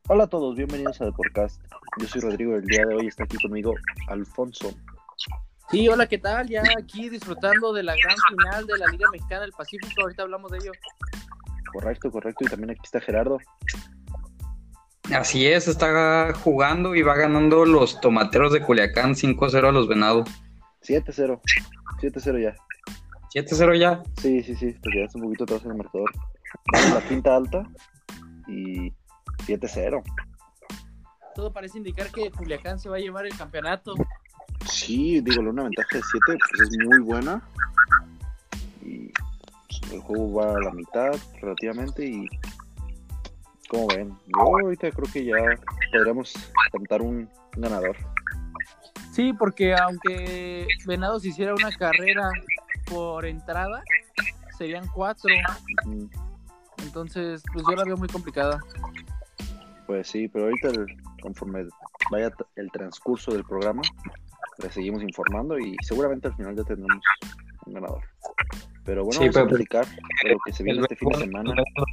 Hola a todos, bienvenidos a The Podcast. Yo soy Rodrigo y el día de hoy está aquí conmigo Alfonso. Sí, hola, ¿qué tal? Ya aquí disfrutando de la gran final de la Liga Mexicana del Pacífico, ahorita hablamos de ello. Correcto, y también aquí está Gerardo. Así es, está jugando y va ganando los Tomateros de Culiacán 5-0 a los Venados. 7-0 ya. 7-0 ya. Sí, te quedaste un poquito atrás en el marcador. Vamos a la quinta alta y 7-0. Todo parece indicar que Culiacán se va a llevar el campeonato. Sí, digo, una ventaja de 7 pues es muy buena. Y pues, el juego va a la mitad relativamente y como ven, yo ahorita creo que ya podríamos cantar un ganador. Sí, porque aunque Venados hiciera una carrera por entrada, serían 4. Entonces, pues yo la veo muy complicada. Pues sí, pero ahorita conforme vaya el transcurso del programa, le seguimos informando y seguramente al final ya tendremos un ganador. Pero bueno, Sí, vamos a platicar de lo que se viene este fin de semana.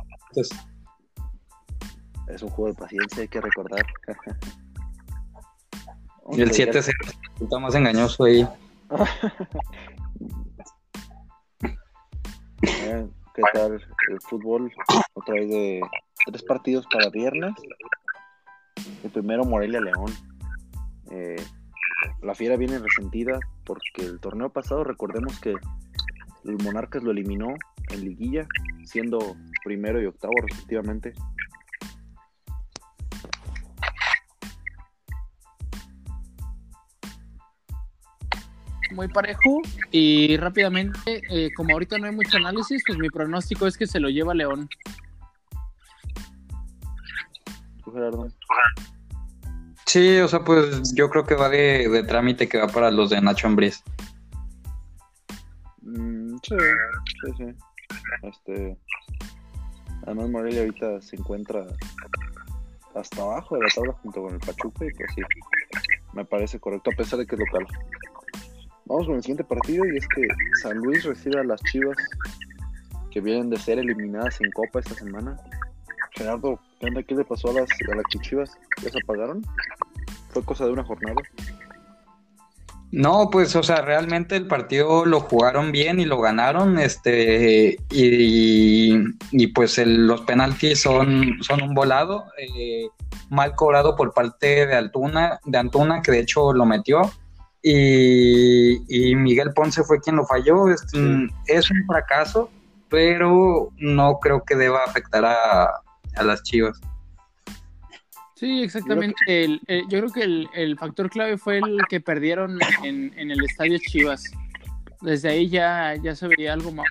Es un juego de paciencia, hay que recordar. Y el 7-0 está más engañoso ahí. ¿Qué tal el fútbol? Otra vez de 3 partidos para viernes. El primero, Morelia-León. La Fiera viene resentida porque el torneo pasado, recordemos que el Monarcas lo eliminó en liguilla, siendo primero y octavo respectivamente. Muy parejo y rápidamente, como ahorita no hay mucho análisis, pues mi pronóstico es que se lo lleva León. ¿Tú, Gerardo? Sí, o sea, pues yo creo que va de trámite, que va para los de Nacho Ambriz. Sí. Además Morelia ahorita se encuentra hasta abajo de la tabla junto con el Pachuca y pues sí, me parece correcto a pesar de que es local. Vamos con el siguiente partido y es que San Luis recibe a las Chivas que vienen de ser eliminadas en Copa esta semana. Gerardo, ¿qué le pasó a las Chivas? ¿Ya se apagaron? ¿Fue cosa de una jornada? No, pues, o sea, realmente el partido lo jugaron bien y lo ganaron, y pues los penaltis son un volado, mal cobrado por parte de Antuna, que de hecho lo metió, y Miguel Ponce fue quien lo falló. Es un fracaso, pero no creo que deba afectar a las Chivas. Sí, exactamente. Yo creo que el factor clave fue el que perdieron en el estadio Chivas. Desde ahí ya se veía algo más.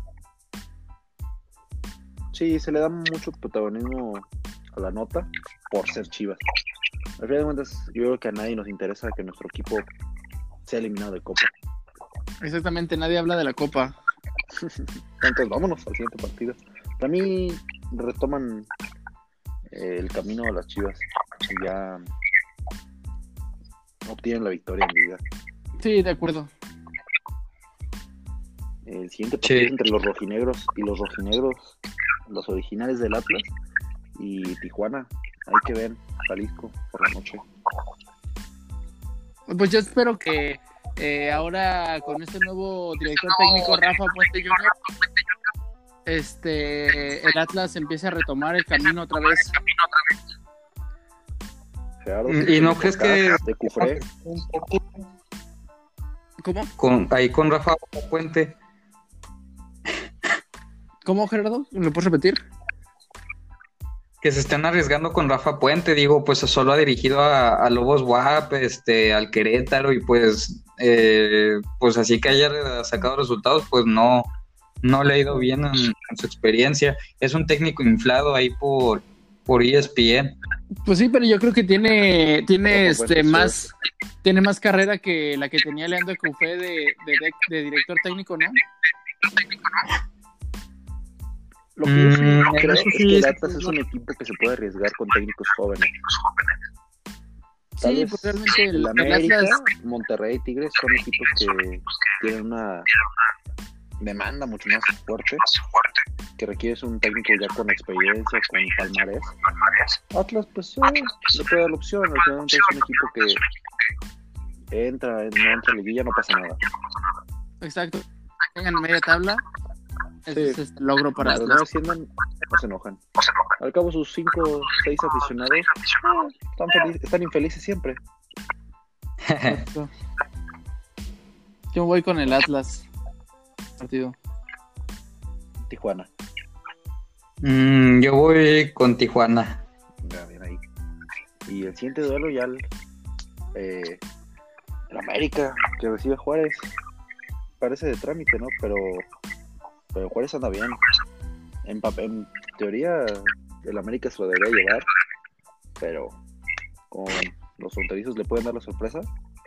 Sí, se le da mucho protagonismo a la nota por ser Chivas. Al final de cuentas, yo creo que a nadie nos interesa que nuestro equipo sea eliminado de Copa. Exactamente, nadie habla de la Copa. Entonces vámonos al siguiente partido. Para mí retoman el camino de las Chivas y ya obtienen la victoria en Liga. Sí, de acuerdo. El siguiente partido es entre los rojinegros, los originales del Atlas y Tijuana. Hay que ver Jalisco por la noche. Pues yo espero que ahora con este nuevo director técnico Rafa Puente Jr., el Atlas empiece a retomar el camino otra vez. Gerardo, ¿y no crees que de Cufré? ¿Cómo? Con Rafa Puente? ¿Cómo, Gerardo? ¿Me puedes repetir? Que se están arriesgando con Rafa Puente, digo, pues solo ha dirigido a Lobos WAP, al Querétaro, y pues así que haya sacado resultados, pues no le ha ido bien en su experiencia. Es un técnico inflado ahí por ESPN. Pues sí, pero yo creo que tiene más carrera que la que tenía Leandro Cufé de director técnico, ¿no? Lo que yo sí creo es que el Atlas es un equipo que se puede arriesgar con técnicos jóvenes. Sí, pues realmente el América, Monterrey, Tigres son equipos que tienen una demanda mucho más fuerte que requieres un técnico ya con experiencia, con palmarés, Atlas pues le puede dar la opción. Al final es un equipo que no entra a liguilla, no pasa nada. Exacto. Tengan media tabla. Ese es el logro para Atlas. Atlas. No desciendan, no se enojan. Al cabo sus 5 o 6 aficionados están infelices siempre. Exacto. Yo voy con el Atlas partido. Tijuana. Yo voy con Tijuana. Ya, bien ahí. Y el siguiente duelo ya el América, que recibe a Juárez. Parece de trámite, ¿no? Pero Juárez anda bien. En teoría, el América se lo debería llevar, pero con los fronterizos le pueden dar la sorpresa.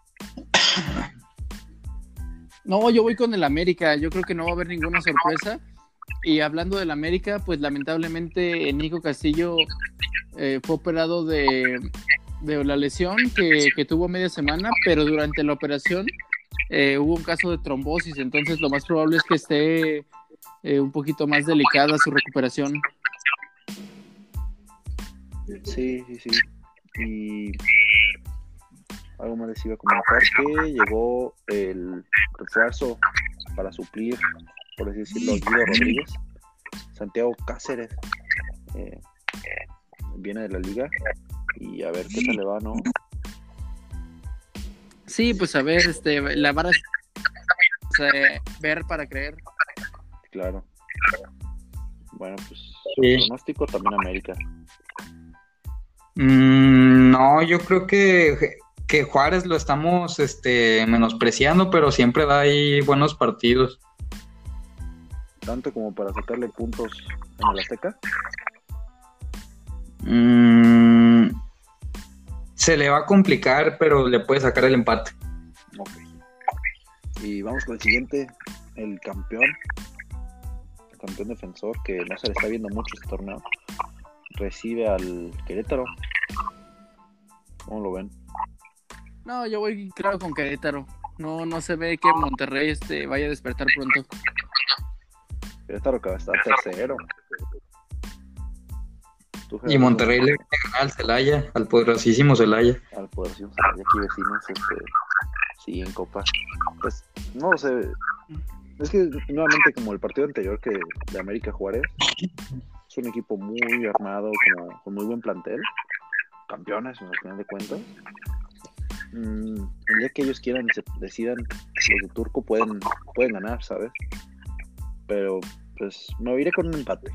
No, yo voy con el América. Yo creo que no va a haber ninguna sorpresa. Y hablando del América, pues lamentablemente Nico Castillo fue operado de la lesión que tuvo media semana, pero durante la operación hubo un caso de trombosis, entonces lo más probable es que esté un poquito más delicada su recuperación. Sí. Y algo más les iba a comentar, que llegó el refuerzo para suplir, por así decirlo, Guido Rodríguez. Santiago Cáceres viene de la liga y a ver qué tal le va, ¿no? Sí, pues a ver, la vara es ver para creer. Claro. Bueno, pues Sí. pronóstico también América. No, yo creo que Juárez lo estamos menospreciando, pero siempre da ahí buenos partidos. Tanto como para sacarle puntos en el Azteca. Se le va a complicar, pero le puede sacar el empate. Ok. Y vamos con el siguiente, el campeón defensor, que no se le está viendo mucho este torneo. Recibe al Querétaro. ¿Cómo lo ven? No, yo voy claro con Querétaro. No se ve que Monterrey vaya a despertar pronto. Querétaro que va a estar tercero. Y Monterrey le gana al Celaya, al poderosísimo Celaya. Al poderosísimo Celaya, aquí vecinos, sí, en Copa. Pues, no sé. Es que, nuevamente, como el partido anterior que de América Juárez, es un equipo muy armado, con muy buen plantel. Campeones, al final de cuentas. El día que ellos quieran y se decidan, los de Turco pueden ganar, ¿sabes? Pero, pues, me iré con un empate.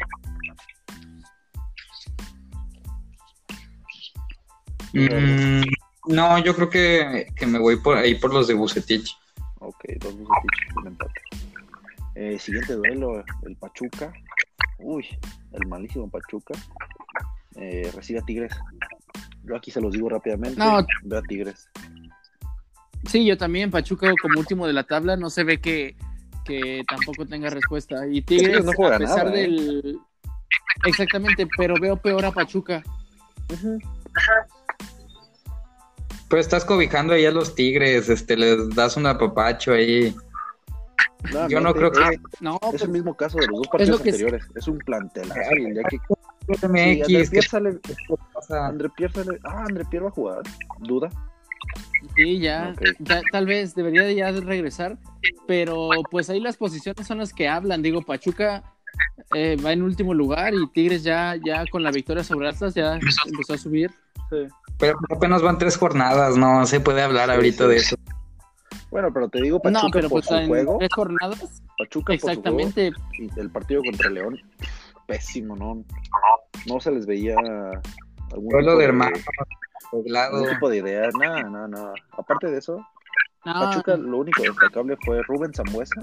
No, yo creo que me voy por ahí por los de Bucetich. Ok, 2 Bucetich, un empate. Siguiente duelo, el Pachuca. Uy, el malísimo Pachuca. Recibe a Tigres. Yo aquí se los digo rápidamente. No. Ve a Tigres. Sí, yo también. Pachuca como último de la tabla. No se ve que tampoco tenga respuesta. Y Tigres, no juega a pesar nada, del... Exactamente, pero veo peor a Pachuca. Uh-huh. Pues estás cobijando ahí a los Tigres, les das un apapacho ahí. No, yo no creo que... No, es el mismo caso de los dos partidos anteriores. Es un plantel. André Pierre va a jugar. ¿Duda? Sí, ya, Okay. ya tal vez debería de ya regresar, pero pues ahí las posiciones son las que hablan. Digo, Pachuca va en último lugar y Tigres ya con la victoria sobre Atlas ya empezó a subir. Sí. Pero apenas van 3 jornadas, no se puede hablar ahorita de eso. Bueno, pero te digo, Pachuca no, pero por pues su en juego. 3 jornadas. Pachuca exactamente. Por su juego, y el partido contra León, pésimo, no se les veía algún tipo de hermano, algún tipo de idea, no. Aparte de eso, No. Pachuca lo único destacable fue Rubén Sambuesa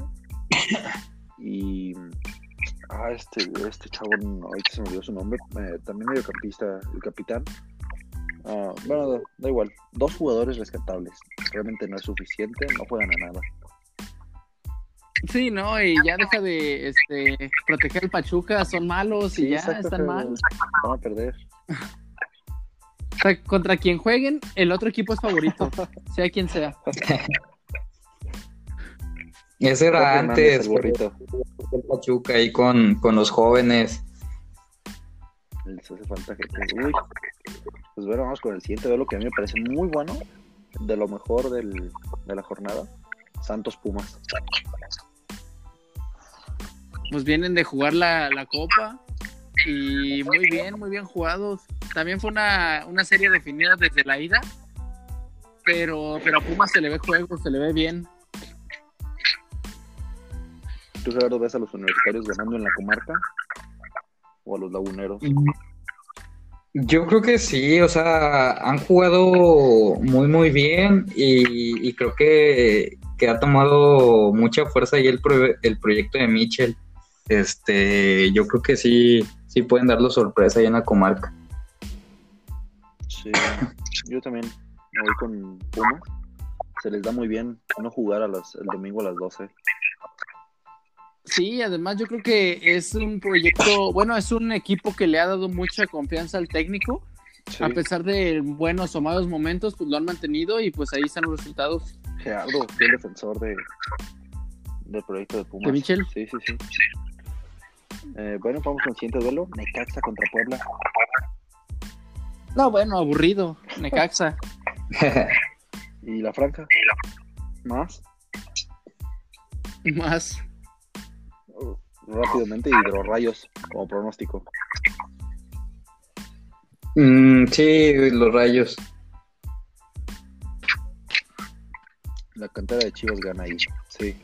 y este chavo, ahorita se me olvidó su nombre, también mediocampista, el capitán. Bueno, da igual, 2 jugadores rescatables, realmente no es suficiente, no juegan a nada. Sí, no, y ya deja de proteger al Pachuca, son malos y Sí, ya exacto, están mal. Van a perder. O sea, contra quien jueguen, el otro equipo es favorito, sea quien sea. Ese era Jorge Hernández, antes, el burrito. el Pachuca ahí con los jóvenes. Les hace falta gente. Uy, pues bueno, vamos con el siguiente duelo que a mí me parece muy bueno, de lo mejor de la jornada. Santos Pumas. Pues vienen de jugar la Copa y muy bien jugados. También fue una serie definida desde la ida, pero a Pumas se le ve juego, se le ve bien. ¿Tú, Gerardo, ves a los universitarios ganando en la comarca o a los laguneros? Yo creo que sí, o sea, han jugado muy bien y creo que ha tomado mucha fuerza ahí el proyecto de Mitchell. Yo creo que sí pueden darle sorpresa ahí en la comarca. Sí, yo también me voy con Pumas. Se les da muy bien no jugar el domingo a las 12. Sí, además yo creo que es un proyecto, bueno, es un equipo que le ha dado mucha confianza al técnico. Sí. A pesar de buenos o malos momentos, pues lo han mantenido y pues ahí están los resultados. Gerardo, fue el defensor del proyecto de Pumas. ¿De Michel? Sí. Bueno, vamos con el siguiente duelo. Necaxa contra Puebla. No, bueno, aburrido. Necaxa. ¿Y la franja? ¿Más? Más. Rápidamente, Hidrorrayos como pronóstico. Sí, los Rayos. La cantera de Chivas gana ahí, sí.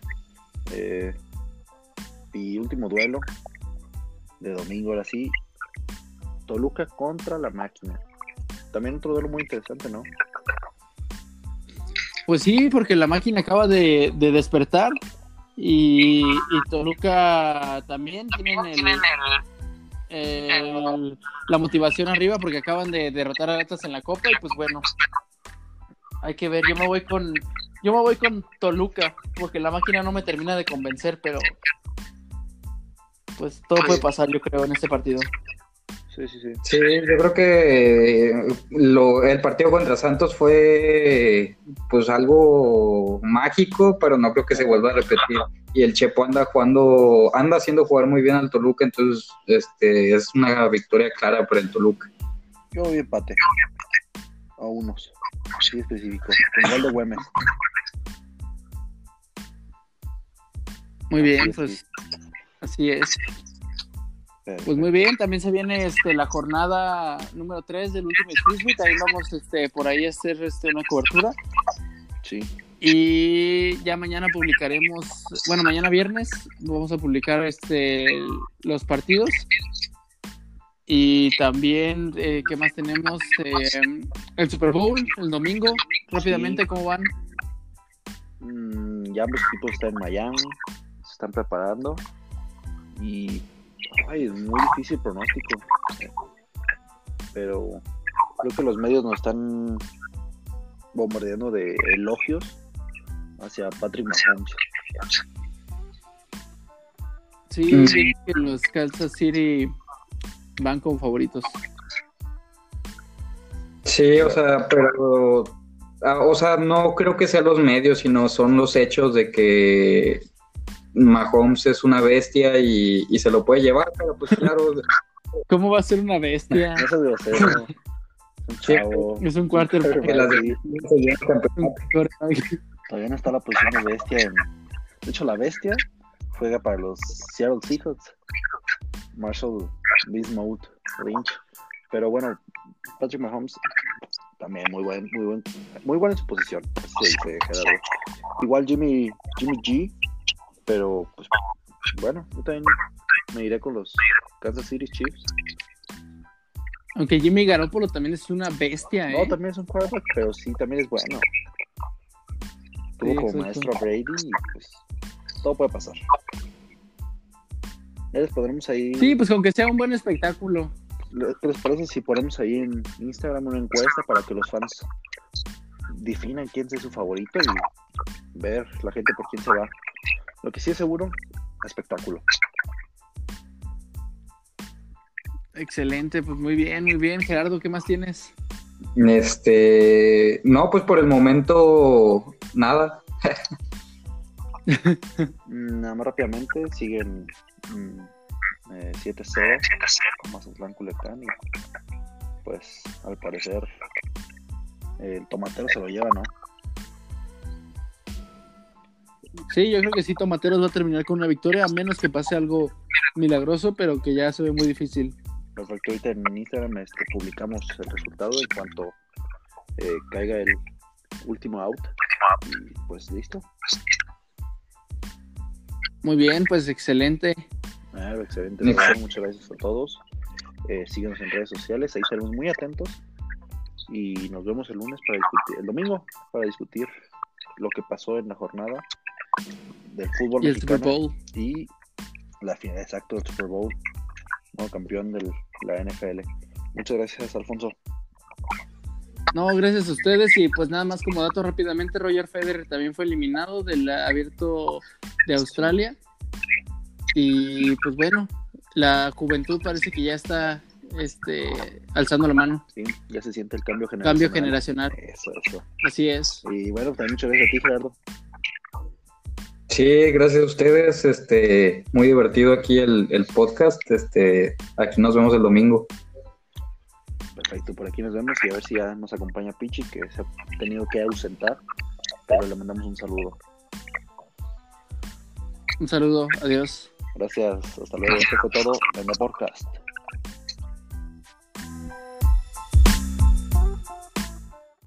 Y último duelo de domingo, ahora sí. Toluca contra la Máquina. También otro duelo muy interesante, ¿no? Pues sí, porque la Máquina acaba de despertar y Toluca también tienen la motivación arriba porque acaban de derrotar a Atlas en la Copa y pues bueno, hay que ver. Yo me voy con Toluca porque la Máquina no me termina de convencer, pero pues todo puede pasar, yo creo, en este partido. Sí. Sí, yo creo que el partido contra Santos fue pues algo mágico, pero no creo que se vuelva a repetir. Y el Chepo anda haciendo jugar muy bien al Toluca, entonces es una victoria clara para el Toluca. Yo voy empate. A unos. Sí, específico. Con gol de Güemes. Muy bien, pues así es. Pues muy bien, también se viene la jornada número 3 del último Frisbee, también vamos por ahí a hacer una cobertura. Sí. Y ya mañana publicaremos, bueno, mañana viernes vamos a publicar los partidos. Y también, ¿qué más tenemos? El Super Bowl, el domingo, rápidamente, ¿cómo van? Ya ambos equipos están en Miami, se están preparando y es muy difícil el pronóstico, pero creo que los medios nos están bombardeando de elogios hacia Patrick Mahomes. Sí, que los Kansas City van como favoritos. Sí, o sea, pero no creo que sean los medios, sino son los hechos de que Mahomes es una bestia y se lo puede llevar, pero pues claro. ¿Cómo va a ser una bestia? No es grosero. Un chavo. Es un quarterback. Todavía no está la posición de bestia. De hecho, la bestia juega para los Seattle Seahawks. Marshall Bismuth Lynch. Pero bueno, Patrick Mahomes también muy bueno en su posición. Sí, Gerardo. Igual Jimmy G. Pero, pues, bueno, yo también me iré con los Kansas City Chiefs. Aunque Jimmy Garoppolo también es una bestia, No, también es un quarterback, pero sí, también es bueno. Tuvo como maestro a Brady y, pues, todo puede pasar. Ya les pondremos ahí... Sí, pues aunque sea un buen espectáculo. ¿Qué les parece si ponemos ahí en Instagram una encuesta para que los fans definan quién es su favorito y ver la gente por quién se va? Lo que sí es seguro, espectáculo. Excelente, pues muy bien, Gerardo, ¿qué más tienes? No, pues por el momento nada. Nada más rápidamente, siguen 7-0 con Mazatlán Culiacán y pues al parecer el Tomatero se lo lleva, ¿no? Sí, yo creo que sí, Tomateros va a terminar con una victoria, a menos que pase algo milagroso, pero que ya se ve muy difícil. Perfecto, ahorita en Instagram publicamos el resultado en cuanto caiga el último out y pues listo. Muy bien, pues excelente. Excelente, muchas gracias a todos. Síguenos en redes sociales, ahí estaremos muy atentos y nos vemos el lunes el domingo para discutir lo que pasó en la jornada del fútbol y el mexicano Super Bowl y la final exacto del Super Bowl, nuevo campeón de la NFL. Muchas gracias, Alfonso. No, gracias a ustedes. Y pues nada más como dato rápidamente, Roger Federer también fue eliminado del Abierto de Australia. Y pues bueno, la juventud parece que ya está alzando la mano. Sí, ya se siente el cambio generacional. Eso. Así es. Y bueno, también muchas gracias a ti, Gerardo. Sí, gracias a ustedes. Muy divertido aquí el podcast. Aquí nos vemos el domingo. Perfecto, por aquí nos vemos y a ver si ya nos acompaña Pichi, que se ha tenido que ausentar, pero le mandamos un saludo. Un saludo, adiós. Gracias, hasta luego. Esto fue todo en el podcast.